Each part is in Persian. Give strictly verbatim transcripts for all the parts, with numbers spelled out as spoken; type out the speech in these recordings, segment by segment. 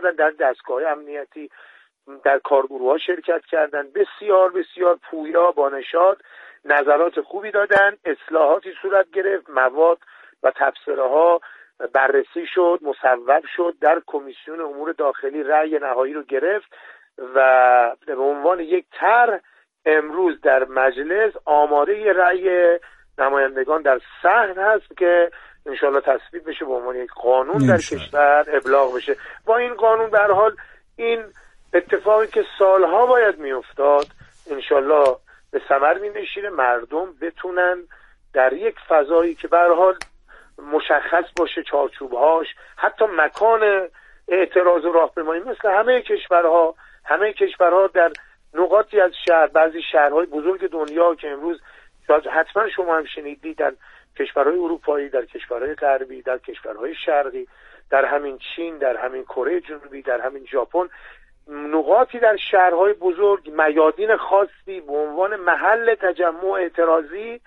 کردن، در دستگاه امنیتی در کارگروه ها شرکت کردن، بسیار بسیار پویا با نشاط نظرات خوبی دادن، اصلاحاتی صورت گرفت، مواد و تبصره ها بررسی شد، مصوب شد، در کمیسیون امور داخلی رأی نهایی رو گرفت و به عنوان یک طرح امروز در مجلس آماده رأی نمایندگان در صحن هست که انشالله تصویب بشه به عنوان یک قانون در کشور ابلاغ بشه. با این قانون به هر حال این اتفاقی که سالها باید میافتاد انشالله به ثمر می‌نشینه، مردم بتونن در یک فضایی که به هر حال مشخص باشه چارچوبهاش، حتی مکان اعتراض و راهپیمایی مثل همه کشورها همه کشورها در نقاطی از شهر، بعضی شهرهای بزرگ دنیا که امروز حتما شما هم شنیدید، در کشورهای اروپایی، در کشورهای غربی، در کشورهای شرقی، در همین چین، در همین کره جنوبی، در همین ژاپن، نقاطی در شهرهای بزرگ میادین خاصی به عنوان محل تجمع اعتراضی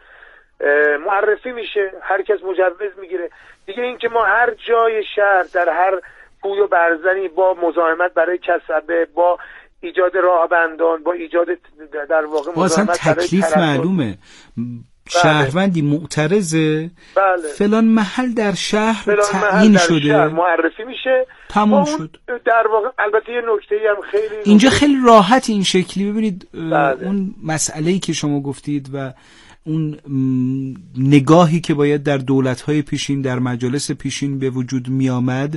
معرفی میشه، هر کس مجوز میگیره دیگه. این که ما هر جای شهر در هر کوی و برزنی با مزاحمت برای کسبه، با ایجاد راهبندان، با ایجاد در واقع مزاحمت تکلیف معلومه، شهروندی معترضه، بله. فلان محل در شهر تعیین شده، شهر معرفی میشه، تموم شد. در واقع البته یه نکته‌ای هم خیلی اینجا خیلی راحت این شکلی ببینید، بله. اون مسئله‌ای که شما گفتید و اون نگاهی که باید در دولت‌های پیشین، در مجالس پیشین به وجود می آمد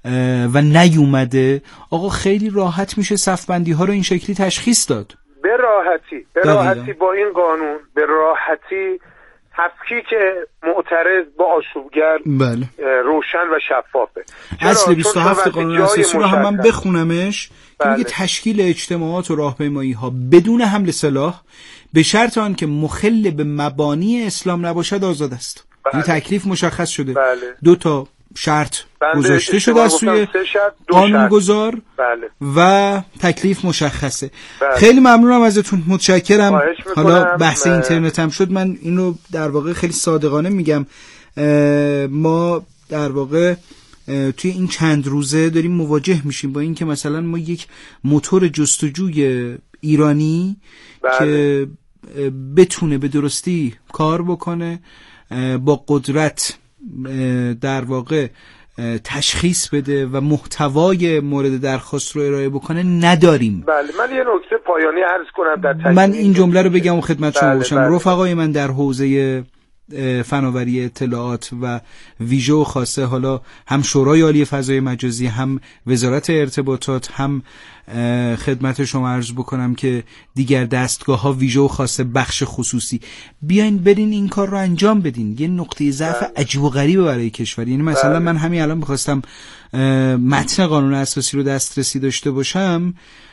و نیومده، آقا خیلی راحت میشه صفبندی‌ها رو این شکلی تشخیص داد. به راحتی به راحتی با این قانون به راحتی تفکیک معترض با آشوبگر بله. روشن و شفافه. اصل بیست و هفت قانون اساسی رو هم من بخونمش بله. که میگه تشکیل اجتماعات و راهپیمایی ها بدون حمل سلاح به شرط آن که مخل به مبانی اسلام نباشد آزاد است. این بله. تکلیف مشخص شده، بله. دو تا شرط گذاشته شده از سوی قانونگذار بله. و تکلیف مشخصه. بله. خیلی ممنونم ازتون، متشکرم. حالا بحث م... اینترنت هم شد، من اینو در واقع خیلی صادقانه میگم، ما در واقع توی این چند روزه داریم مواجه میشیم با این که مثلا ما یک موتور جستجوی ایرانی بله. که بتونه به درستی کار بکنه، با قدرت در واقع تشخیص بده و محتوای مورد درخواست رو ارائه بکنه نداریم. بله، من یه نکته پایانی عرض کنم در تکمیل من این جمله رو بگم و خدمت شما بله باشم. بله. رفقای من در حوزه فناوری اطلاعات و ویژه و خاصه، حالا هم شورای عالی فضای مجازی، هم وزارت ارتباطات، هم خدمت شما عرض بکنم که دیگر دستگاه ها ویژه و خاصه بخش خصوصی، بیاین برین این کار رو انجام بدین. یه نقطه ضعف عجیب و غریبه برای کشور. یعنی مثلا بله. من همین الان می‌خواستم متن قانون اساسی رو دسترسی داشته باشم،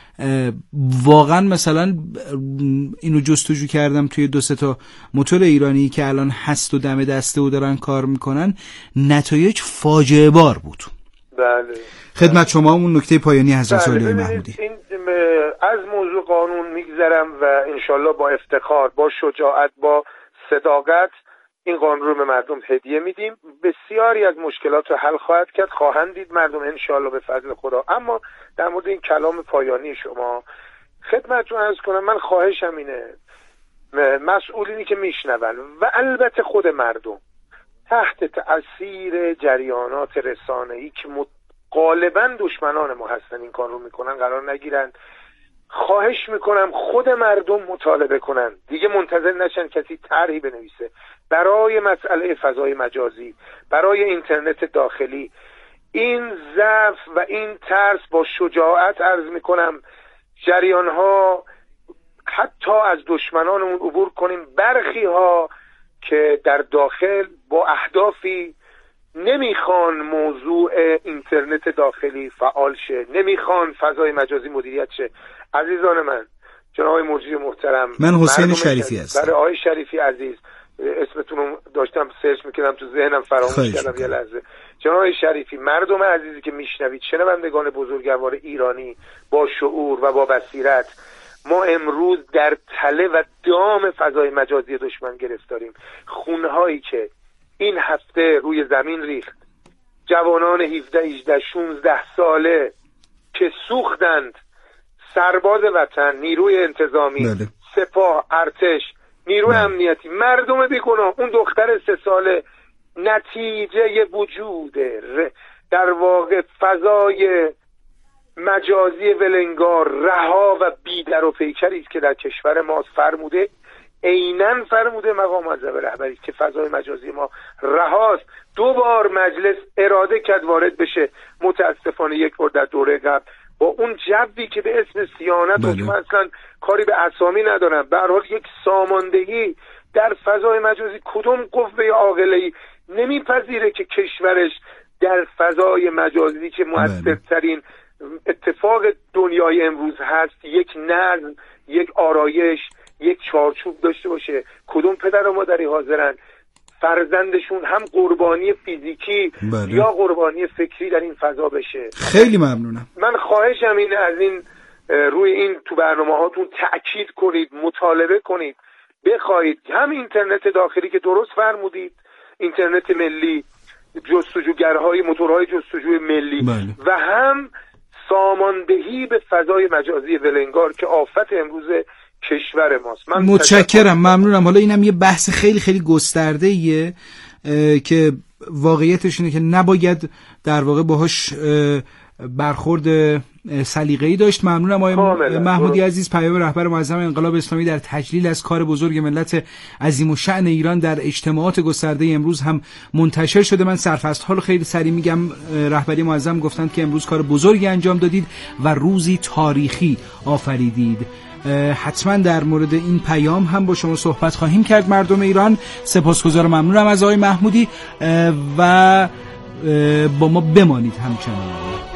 واقعا مثلا اینو جستجو کردم توی دو سه تا موتور ایرانی که الان هست و دم دسته و دارن کار میکنن، نتایج فاجعه بار بود. بله. خدمت شما اون نکته پایانی حضرت عالی بله. محمودی. این از موضوع قانون میگذرم و انشالله با افتخار، با شجاعت، با صداقت این قانون رو به مردم هدیه میدیم. بسیاری از مشکلات رو حل خواهد کرد، خواهند دید مردم انشالله به فضل خدا. اما در مورد این کلام پایانی شما خدمتتون عرض کنم، من خواهشم اینه مسئولینی که میشنون و البته خود مردم تحت تأثیر جریانات رسانه‌ای که غالبا دشمنان ما هستن این کار رو میکنن قرار نگیرن. خواهش میکنم خود مردم مطالبه کنن، دیگه منتظر نشن کسی طرحی بنویسه برای مسئله فضای مجازی، برای اینترنت داخلی. این ضعف و این ترس با شجاعت عرض میکنم جریان ها حتی از دشمنانمون عبور کنیم. برخی ها که در داخل با اهدافی نمیخوان موضوع اینترنت داخلی فعال شه، نمیخوان فضای مجازی مدیریت شه. عزیزان من، جناب آقای مرجی محترم، من حسین شریفی هستم. برای آقای شریفی عزیز، اسمتون رو داشتم سرچ میکردم تو ذهنم فراموش کردم یه لحظه. جناب آقای شریفی، مردم عزیزی که میشنوید، شنوندگان بزرگوار ایرانی با شعور و با بصیرت، ما امروز در تله و دام فضای مجازی دشمن گرفتاریم. خونهایی که این هفته روی زمین ریخت، جوانان هفده هجده شانزده ساله که سوختند سرباز وطن، نیروی انتظامی، بله. سپاه، ارتش، نیروی بله. امنیتی، مردم بیگناه، اون دختر سه ساله نتیجه وجود در واقع فضای مجازی ولنگار، رها و بیدر و پیکری است که در کشور ما فرموده، عیناً فرموده مقام معظم رهبری که فضای مجازی ما رهاست. دو بار مجلس اراده کرد وارد بشه، متاسفانه یک بار در دوره قبل با اون جوی که به اسم صیانت و من اصلا کاری به اسامی ندارم، به هر حال یک ساماندهی در فضای مجازی، کدوم قوه عاقله‌ای نمیپذیره که کشورش در فضای مجازی که مؤثرترین اتفاق دنیای امروز هست یک نظم، یک آرایش، یک چارچوب داشته باشه؟ کدوم پدر و مادری حاضرن فرزندشون هم قربانی فیزیکی بله. یا قربانی فکری در این فضا بشه؟ خیلی ممنونم. من خواهشم اینه از این روی این تو برنامه هاتون تأکید کنید، مطالبه کنید، بخواید هم اینترنت داخلی که درست فرمودید، اینترنت ملی، جستجوگرهای موتورهای جستجوی ملی بله. و هم ساماندهی به فضای مجازی ولنگار که آفت امروز کشور ماست. من متشکرم، ممنونم. حالا اینم یه بحث خیلی خیلی گسترده ایه که واقعیتش اینه که نباید در واقع باهاش برخورد سلیقه‌ای داشت. ممنونم آقای محمودی عزیز، پیام رهبر معظم انقلاب اسلامی در تجلیل از کار بزرگ ملت عظیم الشأن ایران در اجتماعات گسترده امروز هم منتشر شده. من سرفصل‌ها رو خیلی سریع میگم. رهبری معظم گفتند که امروز کار بزرگی انجام دادید و روزی تاریخی آفریدید. حتما در مورد این پیام هم با شما صحبت خواهیم کرد. مردم ایران، سپاسگزارم، ممنونم از آقای محمودی و با ما بمانید همچنان.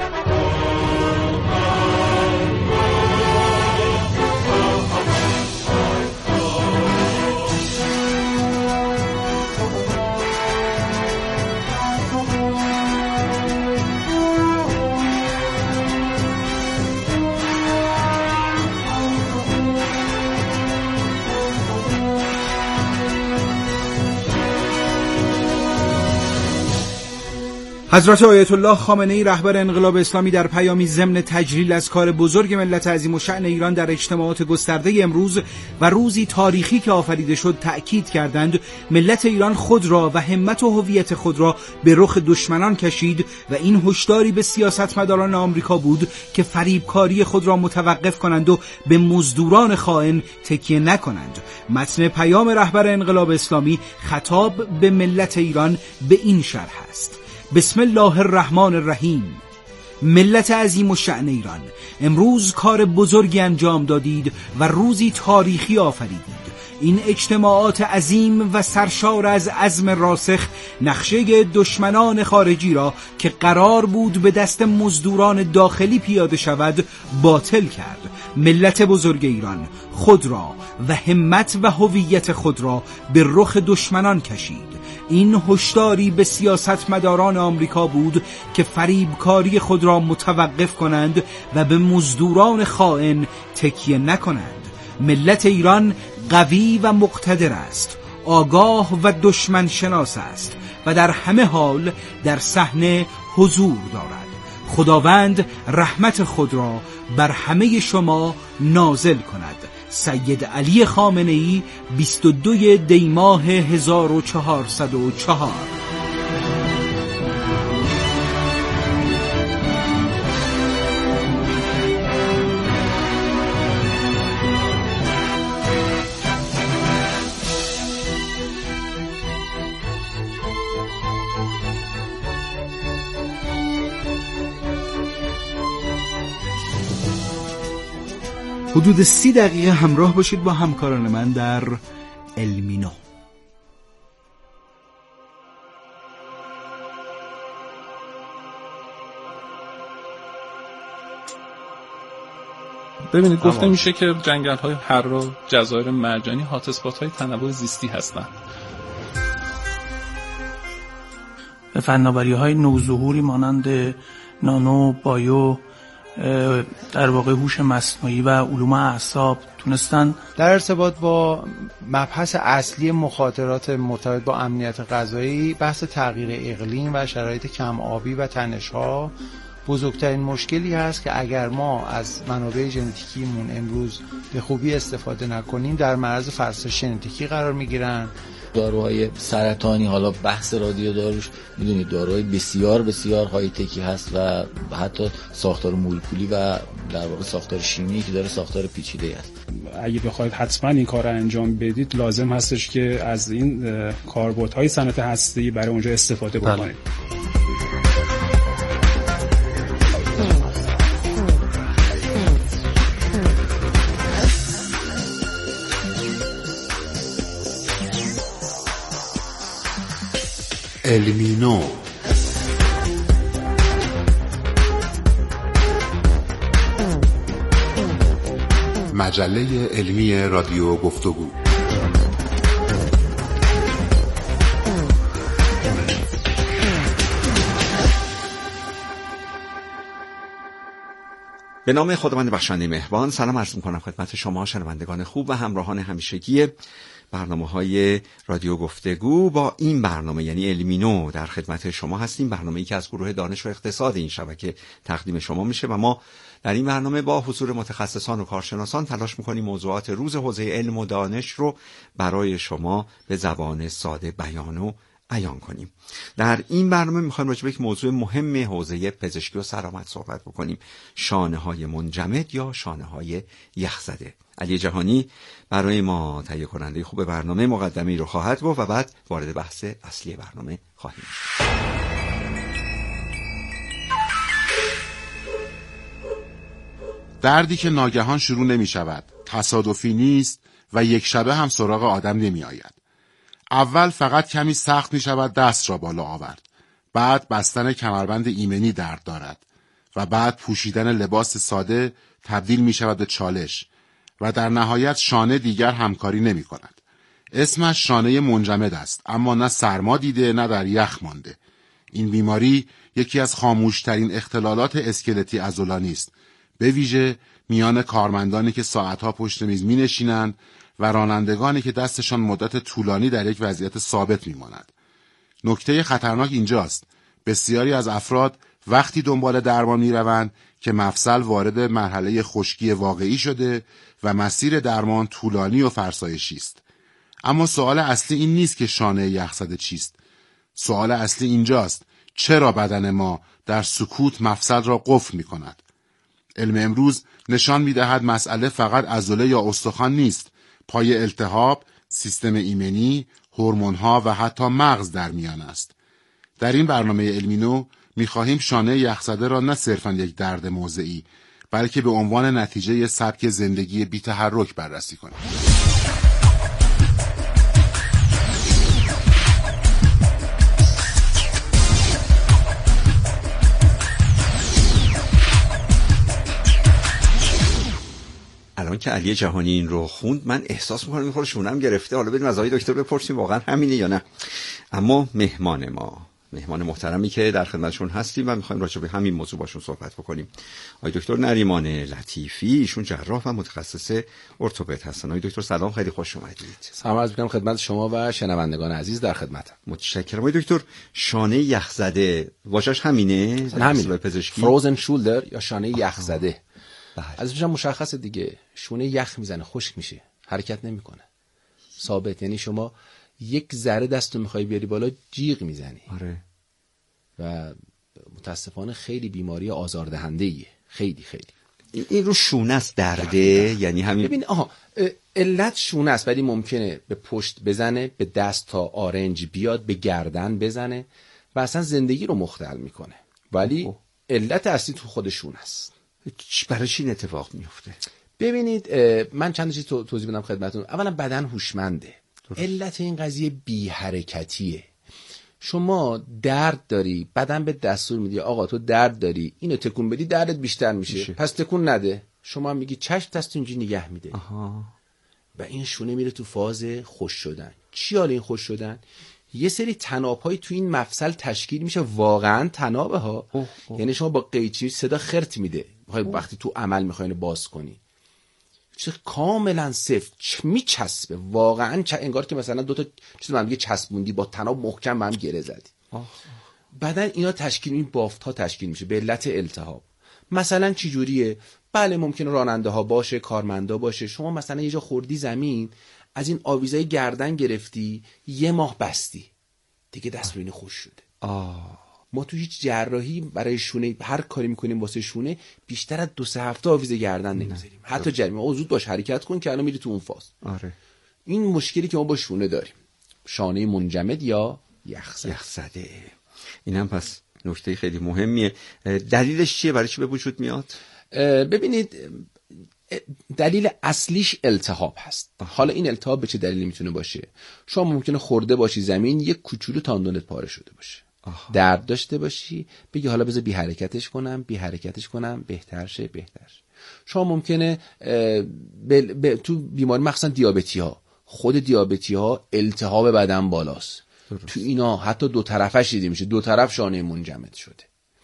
حضرت آیت الله خامنه‌ای رهبر انقلاب اسلامی در پیامی ضمن تجلیل از کار بزرگ ملت عظیم الشأن ایران در اجتماعات گسترده امروز و روزی تاریخی که آفریده شد تأکید کردند ملت ایران خود را و همت و هویت خود را به رخ دشمنان کشید و این هشداری به سیاستمداران آمریکا بود که فریبکاری خود را متوقف کنند و به مزدوران خائن تکیه نکنند. متن پیام رهبر انقلاب اسلامی خطاب به ملت ایران به این شرح است: بسم الله الرحمن الرحیم. ملت عظیم الشأن ایران، امروز کار بزرگی انجام دادید و روزی تاریخی آفریدید. این اجتماعات عظیم و سرشار از عزم راسخ نقشه دشمنان خارجی را که قرار بود به دست مزدوران داخلی پیاده شود باطل کرد. ملت بزرگ ایران خود را و همت و هویت خود را به رخ دشمنان کشید. این هشداری به سیاستمداران آمریکا بود که فریبکاری خود را متوقف کنند و به مزدوران خائن تکیه نکنند. ملت ایران قوی و مقتدر است، آگاه و دشمن شناس است و در همه حال در صحنه حضور دارد. خداوند رحمت خود را بر همه شما نازل کند. سید علی خامنه‌ای، بیست و دو دی ماه هزار و چهارصد و چهار. حدود سی دقیقه همراه باشید با همکاران من در المینو. ببینید گفته میشه که جنگل‌های حرا، جزایر مرجانی هات‌اسپات‌های تنوع زیستی هستند. به فناوری‌های نوظهوری مانند نانو، بایو، در واقع هوش مصنوعی و علوم اعصاب تونستن در ارتباط با مبحث اصلی مخاطرات مرتبط با امنیت غذایی، بحث تغییر اقلیم و شرایط کم آبی و تنش‌ها بزرگترین مشکلی هست که اگر ما از منابع ژنتیکیمون امروز به خوبی استفاده نکنیم در معرض فرسایش ژنتیکی قرار میگیرن. داروهای سرطانی، حالا بحث رادیو داروش میدونید داروهای بسیار بسیار های تکی هست و حتی ساختار مولکولی و در واقع ساختار شیمیایی که داره ساختار پیچیده است. اگه بخواید حتما این کار رو انجام بدید لازم هستش که از این کاربردهای صنعت هسته‌ای برای اونجا استفاده بکنید. علمینو مجله علمی رادیو گفتگو. به نام خداوند بخشنده مهربان سلام عرض می‌کنم خدمت شما شنوندگان خوب و همراهان همیشگی برنامه‌های رادیو گفتگو. با این برنامه یعنی علمینو در خدمت شما هستیم، برنامه‌ای که از گروه دانش و اقتصاد این شبکه تقدیم شما میشه و ما در این برنامه با حضور متخصصان و کارشناسان تلاش می‌کنیم موضوعات روز حوزه علم و دانش رو برای شما به زبان ساده بیان و بیان کنیم. در این برنامه می‌خوایم راجع به یک موضوع مهم حوزه پزشکی و سلامت صحبت بکنیم، شانه‌های منجمد یا شانه‌های یخزده. علی جهانی برای ما تهیه کننده خوب برنامه مقدمه‌ای رو خواهد گفت و بعد وارد بحث اصلی برنامه خواهیم شد. دردی که ناگهان شروع نمی شود، تصادفی نیست و یک شبه هم سراغ آدم نمی آید. اول فقط کمی سخت می شود دست را بالا آورد، بعد بستن کمربند ایمنی درد دارد و بعد پوشیدن لباس ساده تبدیل می شود به چالش و در نهایت شانه دیگر همکاری نمی کند. اسمش شانه منجمد است، اما نه سرما دیده نه در یخ مانده. این بیماری یکی از خاموشترین اختلالات اسکلتی عضلانی است، به ویژه میان کارمندانی که ساعتها پشت میز می نشینند و رانندگانی که دستشان مدت طولانی در یک وضعیت ثابت می ماند. نکته خطرناک اینجاست، بسیاری از افراد وقتی دنبال درمان می روند که مفصل وارد مرحله خشکی واقعی شده و مسیر درمان طولانی و فرسایشی است. اما سوال اصلی این نیست که شانه یخزده چیست. سوال اصلی اینجاست، چرا بدن ما در سکوت مفصل را قفل می کند؟ علم امروز نشان می دهد مسئله فقط عضله یا استخوان نیست. پای التهاب، سیستم ایمنی، هورمون‌ها و حتی مغز در میان است. در این برنامه علمینو می‌خواهیم شانه یخزده را نه صرفاً یک درد موضعی، بلکه به عنوان نتیجه سبک زندگی بی تحرک بررسی کنیم. الان که علی جهانی این رو خوند من احساس می‌کنم می‌خوره شونم گرفته. حالا بریم از آقای دکتر بپرسیم واقعا همینه یا نه. اما مهمان ما، مهمان محترمی که در خدمتشون هستیم و می‌خوایم راجع به همین موضوع باشون صحبت بکنیم، آقای دکتر نریمان لطیفی، ایشون جراح و متخصص ارتوپد هستن. آقای دکتر سلام، خیلی خوش اومدید. سلام عرض می‌کنم خدمت شما و شنوندگان عزیز، در خدمتم. متشکرم. آقای دکتر شانه یخزده واژه‌اش همینه؟ همین پزشکی فروزن شولدر یا شانه یخزده. ازش هم مشخصه دیگه، شونه یخ میزنه، خشک میشه، حرکت نمیکنه، ثابت. یعنی شما یک ذره دستو میخوای بیاری بالا جیغ میزنی. آره. و متاسفانه خیلی بیماری آزاردهنده ایه، خیلی خیلی. این رو شونه است درده، یعنی همین. ببین آها علت شونه است، ولی ممکنه به پشت بزنه، به دست تا آرنج بیاد، به گردن بزنه و اصلا زندگی رو مختل میکنه، ولی اوه. علت اصلی تو خود شونه است. برای چی این اتفاق میفته؟ ببینید من چند چیز توضیح بدم خدمتتون. اولا بدن هوشمنده. علت این قضیه بی حرکتیه. شما درد داری، بدن به دستور میده آقا تو درد داری، اینو تکون بدی دردت بیشتر میشه, میشه. پس تکون نده. شما میگی چشم، دست اینجوری نگه میده. آها. و این شونه میره تو فاز خوش شدن. چی حال این خوش شدن؟ یه سری تناب‌های تو این مفصل تشکیل میشه، واقعا تنابه ها. اوه اوه. یعنی شما با قیچی صدا خرت میده وقتی تو عمل میخواین باز کنی، چه کاملا سفت میچسبه، واقعا انگار که مثلا دو تا چیز من دیگه چسبوندی با تناب محکم به هم گره زدی. بعدن اینا تشکیل این بافت ها تشکیل میشه به علت التهاب. مثلا چی جوریه؟ بله ممکنه راننده ها باشه، کارمندا باشه، شما مثلا یه جا خوردی زمین، از این آویزای گردن گرفتی، یه ماه بستی دیگه، دست روی خوش شده. آه. ما تو هیچ جراحی برای شونه هر کاری میکنیم واسه شونه بیشتر از دو سه هفته آویز گردن نمیذاریم. حتی جریمه او زود باش حرکت کن که الان میری تو اون فاز. آره. این مشکلی که ما با شونه داریم، شانه منجمد یا یخزده. یخزده. اینم پس نکته خیلی مهمیه. دلیلش چیه؟ برای چی به وجود میاد؟ ببینید دلیل اصلیش التهاب هست. حالا این التهاب به چه دلیلی میتونه باشه؟ شما ممکنه خورده باشی زمین، یک کوچولو تاندونت پاره شده باشه. آها. درد داشته باشی، بگی حالا بذار بی حرکتش کنم بی حرکتش کنم بهتر شه بهتر شه. شما ممکنه ب... ب... تو بیماری مخصوصا دیابتی ها، خود دیابتی ها التهاب بدن بالاست. درست. تو اینا حتی دو طرفش دیده میشه، دو طرف شانه منجمد شده.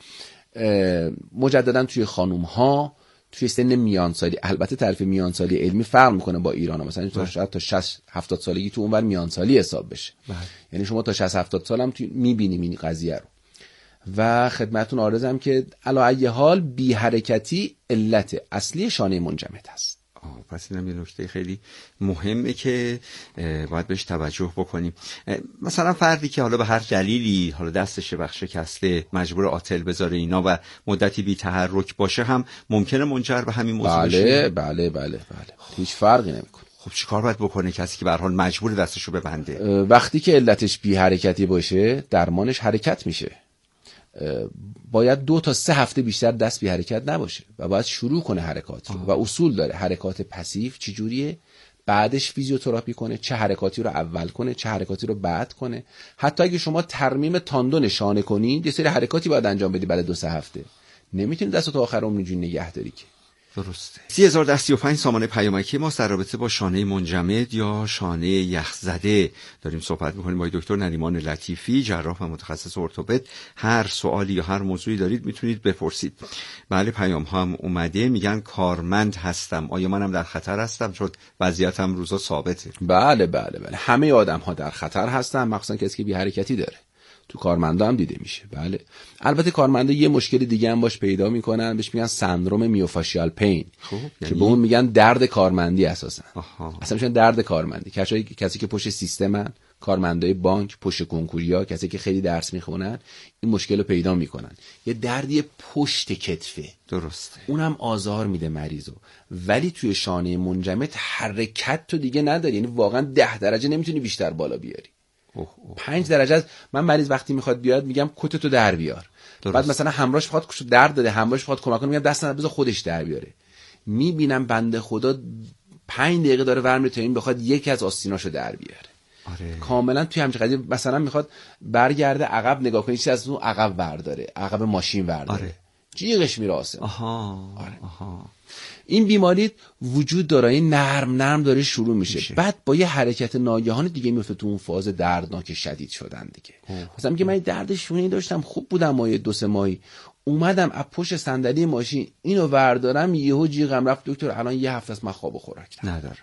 مجددا توی خانوم ها توی سن میانسالی، البته تعریف میانسالی علمی فرق میکنه با ایران ها. مثلا تو شاید تا شصت هفتاد سالگی تو اونور میانسالی حساب بشه. بله. یعنی شما تا شصت هفتاد سال هم میبینیم این قضیه رو. و خدمتتون عرضم که علی ای حال بی حرکتی علت اصلی شانه منجمد هست. آه پس اینم یه نکته خیلی مهمه که باید بهش توجه بکنیم. مثلا فردی که حالا به هر دلیلی حالا دستش بخش شکسته، مجبور آتل بذاره اینا و مدتی بی تحرک باشه، هم ممکنه منجر به همین موضوع بله بشه؟ بله بله بله هیچ فرقی نمیکنه. خب چیکار باید بکنه کسی که به هر حال مجبور دستشو ببنده؟ وقتی که علتش بی حرکتی باشه، درمانش حرکت میشه. باید دو تا سه هفته بیشتر دست بی حرکت نباشه و باید شروع کنه حرکات رو. و اصول داره. حرکات پسیو چی جوریه؟ بعدش فیزیوتراپی کنه، چه حرکاتی رو اول کنه چه حرکاتی رو بعد کنه. حتی اگه شما ترمیم تاندون شانه کنید، یه سری حرکاتی باید انجام بدی بعد دو سه هفته. نمیتونی دست تا آخر عمر اینجوری نگه داری که. درسته. سی هزار و سی و پنج سامانه پیامکی ما در رابطه با شانه منجمد یا شانه یخزده داریم صحبت می‌کنیم با دکتر نریمان لطیفی، جراح و متخصص ارتوپد. هر سوالی یا هر موضوعی دارید میتونید بپرسید. بله پیام ها هم اومده، میگن کارمند هستم، آیا منم در خطر هستم چون وضعیتم روزا ثابته؟ بله بله بله همه آدم‌ها در خطر هستن، مخصوصا کسی که بی حرکتی داره. تو کارمندا هم دیده میشه. بله البته کارمندا یه مشکل دیگه هم باش پیدا میکنن، بهش میگن سندروم میوفاشیال پین. خب یعنی... که به اون میگن درد کارمندی اساسا. آها. اصلا میشن درد کارمندی. کسایی کسی که پشت سیستمن، کارمندای بانک، پشت کنکوریا، کسی که خیلی درس میخونن، این مشکل رو پیدا میکنن. یه دردی پشت کتفه. درسته. اونم آزار میده مریضو. ولی توی شانه منجمد حرکت تو دیگه نداری، یعنی واقعا ده درجه نمیتونی بیشتر بالا بیاری. اوه اوه. پنج درجه از من مریض وقتی میخواد بیاد میگم کتتو در بیار. درست. بعد مثلا همراهش میخواد درد داده، همراهش میخواد کمک کنه، میگم دست نده بذار خودش در بیاره. میبینم بنده خدا پنج دقیقه داره ورم تا این بخواد یکی از آستیناشو در بیاره. آره. کاملا توی همچین قضیه مثلا میخواد برگرده عقب نگاه کنه، چیزی از اون عقب برداره، عقب ماشین برداره. آره. جیغش میره آسمون. آها. آره. آها. این بیماری وجود داره، این نرم نرم داره شروع میشه. میشه. بعد با یه حرکت ناگهانی دیگه میفته تو اون فاز دردناک شدید شدن دیگه. اوه. مثلا میگه من درد شونه داشتم خوب بودم مایه دو سه ماهی، اومدم از پشت صندلی ماشین اینو وردارم یهو جیغم رفت دکتر الان یه هفته است من خواب و خوراک ندارم.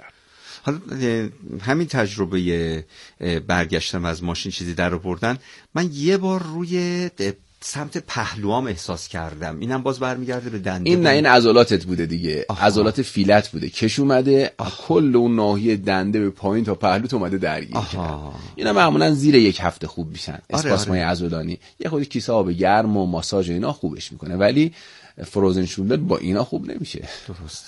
حالا همین تجربه برگشتم از ماشین چیزی در آوردن، من یه بار روی سمت پهلوام احساس کردم، اینم باز برمیگرده به دنده. این نه این عضلاتت بوده دیگه. عضلات فیلت بوده، کش اومده کل اون ناحیه دنده به پایین تا پهلوت اومده درگیر کرد. اینا معمولا زیر یک هفته خوب میشن. اسپاسمای آره آره. عضلانی یه خودی کیسه آب گرم و ماساژ اینا خوبش میکنه، ولی فروزن شولدر با اینا خوب نمیشه. درسته.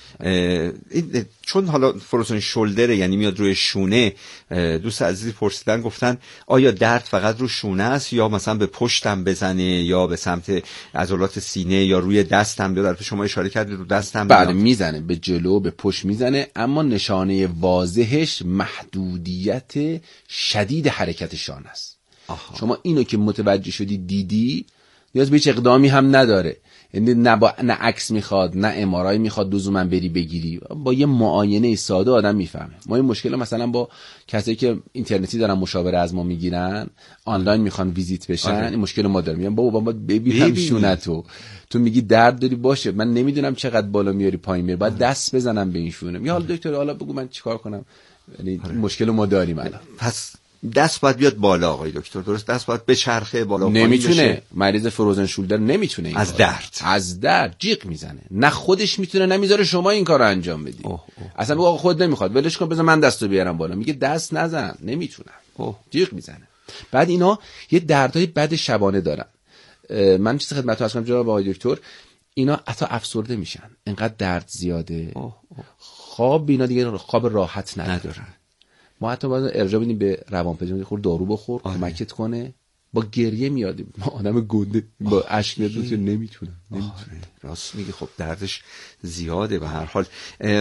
این چون حالا فروزن شولدر یعنی میاد روی شونه، دوست عزیزی پرسیدن گفتن آیا درد فقط رو شونه است یا مثلا به پشتم بزنه یا به سمت عضلات سینه یا روی دستم بیاد؟ البته شما اشاره کردید رو دستم. بله میزنه، به جلو به پشت میزنه، اما نشانه واضحش محدودیت شدید حرکت شانه است. آها. شما اینو که متوجه شدی دیدی نیاز به هیچ اقدامی هم نداره، یعنی نه با نه عکس میخواد نه ام آر آی میخواد لزوما بری بگیری، با یه معاینه ساده آدم میفهمه. ما این مشکل مثلا با کسایی که اینترنتی دارن مشاوره از ما میگیرن، آنلاین میخوان ویزیت بشن، آره. این مشکل ما داریم. میگم بابا بابا ببینم شونتو، تو میگی درد داری، باشه من نمیدونم چقدر بالا میاری پایین میاری، باید دست بزنم به این شونه. یا حالا دکتر حالا بگو من چیکار کنم، یعنی آره. مشکل ما داریم الان. پس دست باید بیاد بالا آقای دکتر، درست؟ دست باید به چرخه بالا. نمیتونه مریض فروزن شولدر نمیتونه این از درد از درد جیغ میزنه، نه خودش میتونه نه میذاره شما این کارو انجام بدی. اوه اوه. اصلا بگو خود نمیخواد، ولش کن بذار من دستو بیارم بالا، میگه دست نزن، نمیتونم، جیغ میزنه. بعد اینا یه دردهای بد شبانه دارن. من چیز خدمتتون هستم جناب آقای دکتر، اینا حتی افسرده میشن، انقدر درد زیاده. اوه اوه. خواب اینا دیگه خواب راحت ندارن. ما حتی باید ارجاع بدیم به روانپزشک، خور دارو بخور کمکت کنه. با گریه میاد، ما آدم گنده با اشک میاد نمیتونه نمیتونه. راست میگه، خب دردش زیاده. به هر حال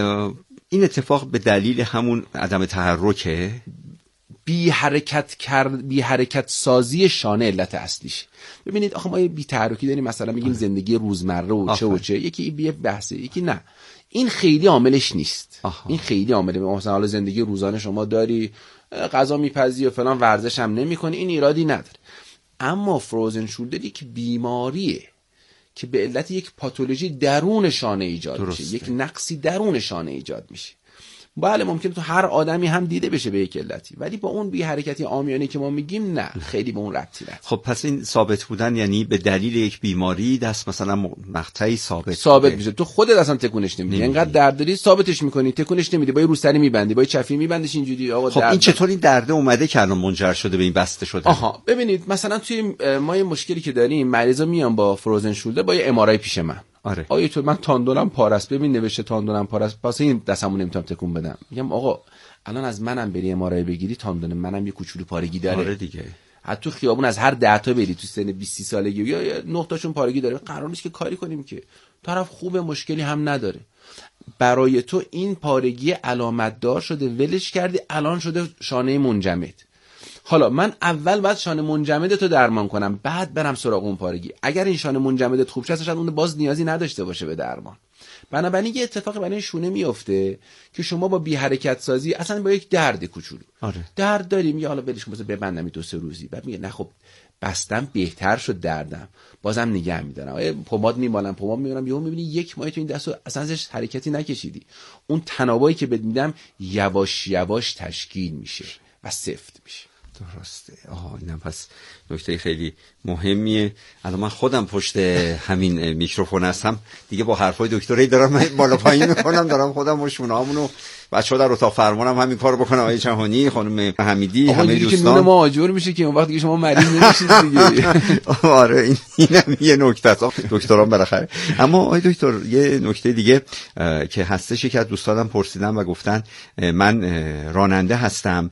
این اتفاق به دلیل همون عدم تحرکه، بی حرکت کرد بی حرکت سازی شانه علت اصلیش. ببینید آخه ما یه بی تحرکی داریم، مثلا میگیم زندگی روزمره و چه و چه، یکی بی بحثه، یکی نه. این خیلی عاملش نیست. آها. این خیلی عامله. مثلا حالا زندگی روزانه شما داری، غذا میپزی و فلان، ورزش هم نمیکنی، این ایرادی نداره. اما فروزن شولدری که بیماریه که به علت یک پاتولوژی درون شانه ایجاد درسته. میشه، یک نقصی درون شانه ایجاد میشه. بله ممکنه تو هر آدمی هم دیده بشه به یک علتی، ولی با اون بی حرکتی عامیانه که ما میگیم نه، خیلی به اون ربطی نداره. خب پس این ثابت بودن یعنی به دلیل یک بیماری دست مثلا مقطعی ثابت ثابت میشه، تو خودت اصلا تکونش نمیدی، انقدر درد داری ثابتش میکنی، تکونش نمیدی، با یه روسری میبندی، با یه چفی میبندیش اینجوری. آقا خب این چطور این درد اومده که الان منجر شده به این بسته شده؟ آها ببینید مثلا توی ما یه مشکلی که داریم، مریضا میان با فروزن شولدر با یه ام آر آی پیش من. آره. آیا تو من تاندونم پارست، ببین نوشته تاندونم پارست، پس این دستمو نمیتونم تکون بدم. میگم آقا الان از منم بری ام آر آی بگیری، تاندون منم یه کوچولو پارگی داره. آره دیگه. حتی تو خیابون از هر ده تا بری تو سن بیست سالگی یا نه تاشون پارگی داره، قرار نیست که کاری کنیم که طرف خوبه، مشکلی هم نداره. برای تو این پارگی علامت دار شده، ولش کردی، الان شده شانه منجمد. حالا من اول باید شانه منجمدت رو درمان کنم، بعد برم سراغ اون پارگی. اگر این شانه منجمدت خوب شد، شاید اون باز نیازی نداشته باشه به درمان. بنابراین یه اتفاقی برای شونه میفته که شما با بی حرکت سازی، اصلا با یک درد کوچولو، آره. درد داریم یا حالا ولش کن بذار ببندم دو سه روزی، بعد میگه نه خب بستم بهتر شد دردم، بازم نگه میدارم، پماد میمالم، پماد میمالم، یهو میبینی یک ماه تو این دستو اصلا ازش حرکتی نکشیدی. اون تنابایی که بهت میدم یواش یواش تشکیل میشه و سفت میشه. درسته. آها اینم پس نکته خیلی مهمیه. الان من خودم پشت همین میکروفون هستم دیگه، با حرفای دکتری دارم بالا پایین میکنم، دارم خودم و شونهامونو بچه‌ها در اتاق فرمانم همین کارو بکنم. آقای جهانی، خانم حمیدی، همه دوستان، که ما آجور میشه که اون وقتی که شما مریض نمیشید دیگه. آره این اینم یه نکته است دکترام بالاخره. اما آقای دکتر یه نکته دیگه که هستش که از دوستانم پرسیدم و گفتن من راننده هستم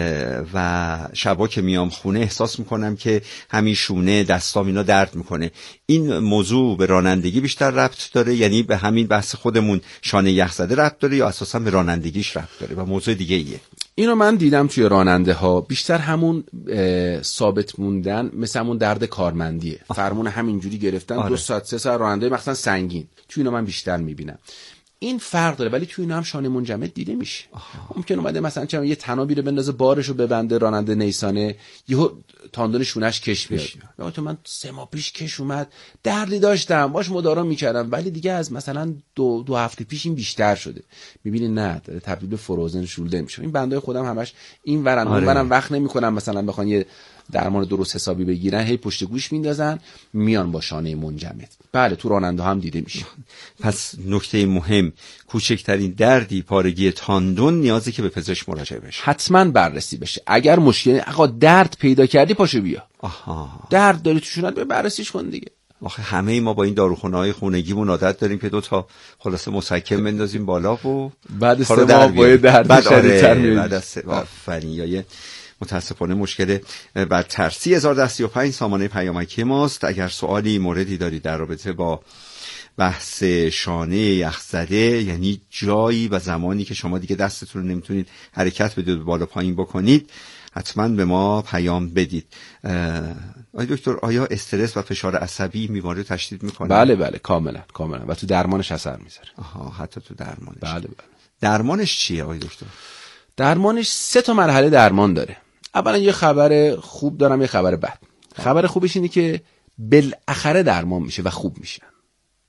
و شبا که میام خونه احساس میکنم که همین شونه دستام اینا درد میکنه. این موضوع به رانندگی بیشتر ربط داره، یعنی به همین بحث خودمون شانه یخ زده ربط داره، یا اساسا به رانندگیش ربط داره و موضوع دیگه ایه؟ اینو من دیدم توی راننده ها بیشتر همون ثابت موندن، مثل همون درد کارمندیه، فرمون همینجوری گرفتن. آره. دو ساعت سه ساعت راننده مثلا سنگین، توی اینا من بیشتر میبینم. این فرق داره، ولی توی اینا هم شانه منجمد دیده میشه. ممکن اومده مثلا چون یه تنابی رو بندازه، بارشو ببنده، راننده نیسانه، یهو تاندون شونش کش بیاد. یا تو من سه ماه پیش کش اومد، دردی داشتم، باش مدارا میکردم، ولی دیگه از مثلا دو دو هفته پیش این بیشتر شده. میبینی نه، داره تبدیل به فروزن شولدر میشه. این بنده خودم همش این ورن اون ورن وقت نمیکنم مثلا بخوان یه درمان درست حسابی بگیرن، هی پشت گوش میندازن، میان با شانه منجمد. بله تو راننده هم دیده میشه. پس نکته مهم، کوچکترین دردی، پارگی تاندون، نیازی که به پزشک مراجعه بشه، حتما بررسی بشه. اگر مشکلی آقا درد پیدا کردی پاشو بیا. آها درد داری تو شونت، به بررسیش کن دیگه. آخه همه ما با این داروخونه‌های خونگیمون عادت داریم که دو تا خلاصه مسکن بندازیم بالا و بعد سه ماه با درد شدیدتر میاد. بعد از سه آفرین. متاسفانه مشکل بدتر. سی هزار و سی و پنج سامانه پیامکی ماست. اگر سوالی موردی دارید در رابطه با بحث شانه یخزده، یعنی جایی و زمانی که شما دیگه دستتون رو نمیتونید حرکت بدید، بالا پایین بکنید، حتما به ما پیام بدید. آیا دکتر، آیا استرس و فشار عصبی بیماری رو تشدید میکنه؟ بله بله کاملا کاملا، و تو درمانش اثر میذاره. آها، حتی تو درمانش. بله بله. درمانش چیه آیا دکتر؟ درمانش سه تا مرحله درمان داره. اولا یه خبر خوب دارم، یه خبر بد. خبر خوبش اینه که بالاخره درمان میشه و خوب میشن،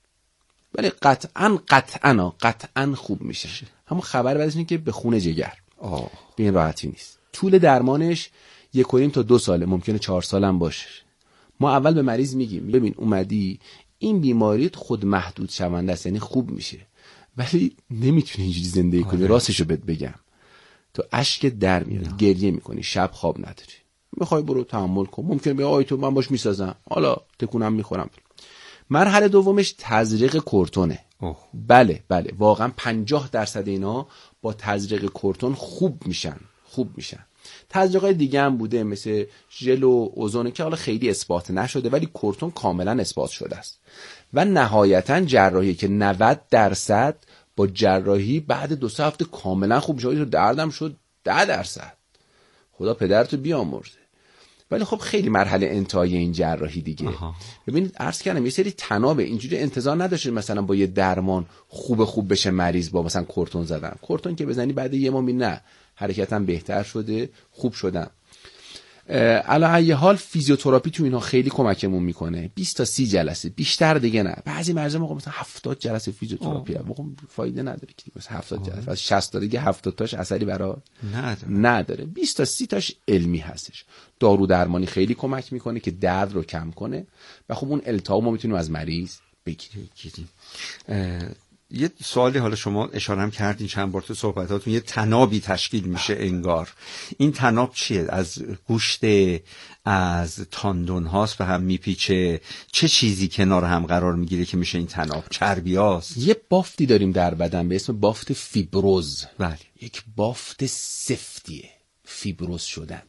ولی قطعا قطعا قطعا خوب میشه. همون خبر بعدش اینه که به خون جگر، آه. به این راحتی نیست. طول درمانش یک و نیم تا دو ساله، ممکنه چهار سال هم باشه. ما اول به مریض میگیم ببین اومدی این بیماریت خود محدود شونده است، یعنی خوب میشه، ولی نمیتونی اینجوری زندگی کنی. راستشو بهت بگم تو اشک در میاد، گریه میکنی، شب خواب نداری، میخوای برو تحمل کن، ممکنه به آی تو من باش میسازم، حالا تکونم میخورم. مرحله دومش تزریق کورتونه. اوه. بله بله واقعا پنجاه درصد اینا با تزریق کورتون خوب میشن خوب میشن. تزریقای دیگه هم بوده مثل ژل و اوزون که حالا خیلی اثبات نشده، ولی کورتون کاملا اثبات شده است. و نهایتا جراحی که نود درصد با جراحی بعد دو سه هفته کاملا خوب شد، دردم شد ده درصد. خدا پدرتو بیامرزه. ولی خب خیلی مرحله انتهایی این جراحی دیگه. آها. ببینید عرض کردم یه سری تنابه اینجوری انتظار نداشته مثلا با یه درمان خوب خوب بشه مریض با مثلا کورتون زدن. کورتون که بزنی بعد یه ماه می نه حرکتم بهتر شده، خوب شدم. علی ای حال فیزیوتراپی تو اینا خیلی کمکمون میکنه. بیست تا سی جلسه، بیشتر دیگه نه. بعضی مریضا موقع مثلا هفتاد جلسه فیزیوتراپی موقع فایده نداره که مثلا هفتاد جلسه، از شصت تا دیگه هفتاد تاش اثری برای نداره. نداره. بیست تا سی تاش علمی هستش. دارو درمانی خیلی کمک میکنه که درد رو کم کنه و خب اون التهاب ما میتونیم از مریض بگیریم. یه سوالی حالا شما اشاره هم کردین چند بار تو صحبتاتون، یه تنابی تشکیل میشه انگار. این تناب چیه؟ از گوشت، از تاندون هاست به هم میپیچه؟ چه چیزی کنار هم قرار میگیره که میشه این تناب؟ چربی هاست؟ یه بافتی داریم در بدن به اسم بافت فیبروز. بله. یک بافت سفتیه، فیبروز شدن.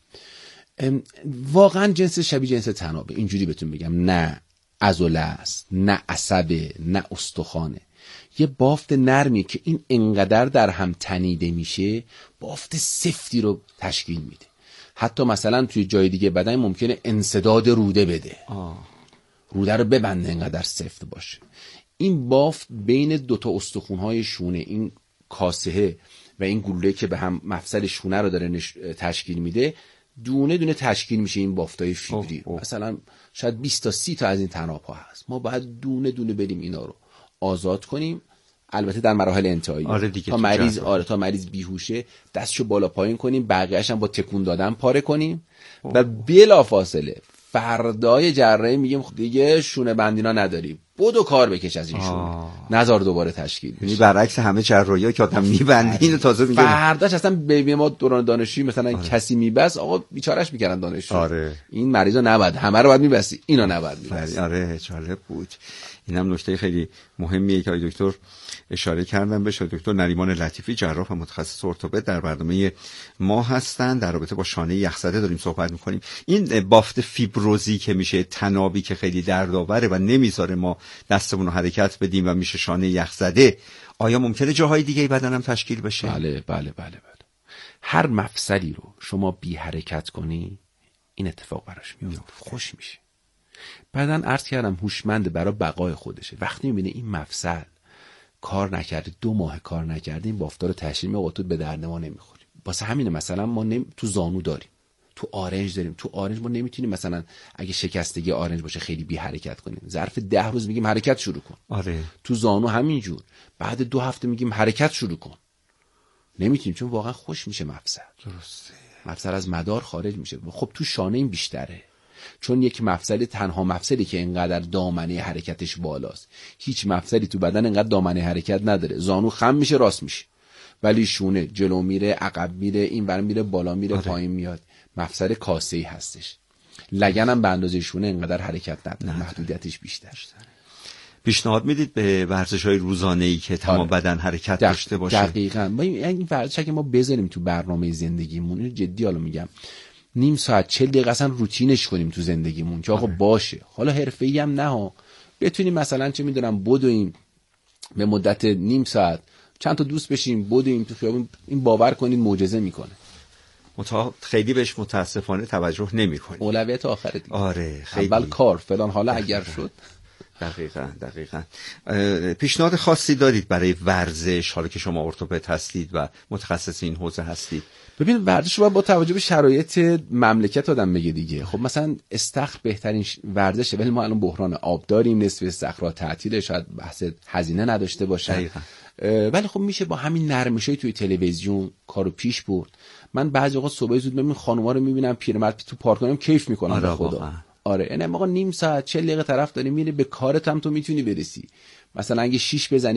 واقعا جنس شبیه جنس تنابه، اینجوری بهتون بگم. نه عضله است، نه عصبه، نه استخوانه. یه بافت نرمی که این انقدر در هم تنیده میشه بافت سفتی رو تشکیل میده. حتی مثلا توی جای دیگه بدن ممکنه انسداد روده بده. آه. روده رو ببنده انقدر سفت باشه. این بافت بین دوتا استخونهای شونه، این کاسه و این گلوله که به هم مفصل شونه رو داره نش... تشکیل میده، دونه دونه تشکیل میشه این بافتای فیبری. اوه اوه. مثلا شاید بیست تا سی تا از این تناب ها هست. ما باید دونه دونه بریم اینا رو آزاد کنیم، البته در مراحل انتهایی. آره دیگه، تا مریض آره تا مریض بیهوشه دستشو بالا پایین کنیم، بقیه‌اش هم با تکون دادن پاره کنیم. اوه. و بلا فاصله فردای جراحی میگیم دیگه شونه بندینا نداریم، بدو کار بکش از این شونه، نذار دوباره تشکیل بشه. یعنی برعکس همه جراحی‌ها که آدم میبندین تازه میگه فرداش اصلا به ما دوران دانشجویی مثلا آره. کسی میبس آقا بیچارهش میکردن دانشجو. آره. این مریضا نباید همه رو باید میبسی، اینا نباید میبسی. آره جالب بود. اینم نکته خیلی مهمیه که دکتر اشاره کردن بهش. دکتر نریمان لطیفی جراح و متخصص ارتوپد در برنامه ما هستن. در رابطه با شانه یخزده داریم صحبت میکنیم. این بافت فیبروزی که میشه تنابی که خیلی دردآوره و نمیذاره ما دستمون رو حرکت بدیم و میشه شانه یخزده، آیا ممکنه جاهای دیگه بدنم تشکیل بشه؟ بله بله بله بله. هر مفصلی رو شما بی حرکت کنی این اتفاق براش میفته، خوش میشه. بعدن عرض کردم هوشمند برای بقای خودشه. وقتی میبینه این مفصل کار نکرده، دو ماه کار نکرده، این بافتا رو تشکیل میده، تو به درد ما نمیخوری. واسه همینه مثلا ما نمی... تو زانو داریم، تو آرنج داریم. تو آرنج ما نمیتونیم مثلا اگه شکستگی آرنج باشه خیلی بی حرکت کنیم، ظرف ده روز میگیم حرکت شروع کن. آره. تو زانو همینجور، بعد دو هفته میگیم حرکت شروع کن. نمیتونیم چون واقعا خوش میشه مفصل. درسته. مفصل از مدار خارج میشه. خب تو شانه این بیشتره، چون یک مفصل تنها مفصلی که اینقدر دامنه حرکتش بالاست. هیچ مفصلی تو بدن اینقدر دامنه حرکت نداره. زانو خم میشه راست میشه، ولی شونه جلو میره، عقب میره، این ور میره، بالا میره، آره. پایین میاد. مفصل کاسه‌ای هستش. لگن هم به اندازه شونه اینقدر حرکت نداره، محدودیتش بیشتر. پیشنهاد میدید به ورزش‌های روزانه‌ای که تمام بدن حرکت داشته باشه؟ دقیقاً. ما این ورزش که ما بذاریم تو برنامه زندگیمون، اینو جدی حالا میگم، نیم ساعت چهل دقیقه اصلا روتینش کنیم تو زندگیمون که آقا باشه. حالا حرفه‌ای هم نه ها، بتونیم مثلا چه میدونم بدویم به مدت نیم ساعت، چند تا دوست بشیم بدویم تو خیابون، این باور کنید معجزه میکنه. متا خیلی بهش متاسفانه توجه نمی‌کنیم. اولویت آخره دیگه. آره خیلی. اول کار فلان، حالا اگر شد. دقیقاً دقیقاً. پیشنهاد خاصی دارید برای ورزش حالا که شما ارتوپد هستید و متخصص این حوزه هستید؟ ببین ورزش رو با توجه به شرایط مملکت آدم بگه دیگه. خب مثلا استخر بهترین ورزشه، ولی ما الان بحران آب داریم، نصف صحرا تعطیله، شاید بحث هزینه نداشته باشه. ولی خب میشه با همین نرمشای توی تلویزیون کارو پیش برد. من بعضی وقت صبح زود ببین خانوما رو میبینم پیرمرد تو پارک هم کیف میکنن به خدا. آره یعنی آقا نیم ساعت چهل دقیقه طرف داری میری به کارت هم تو میتونی برسی. مثلا اگه شیش بزنی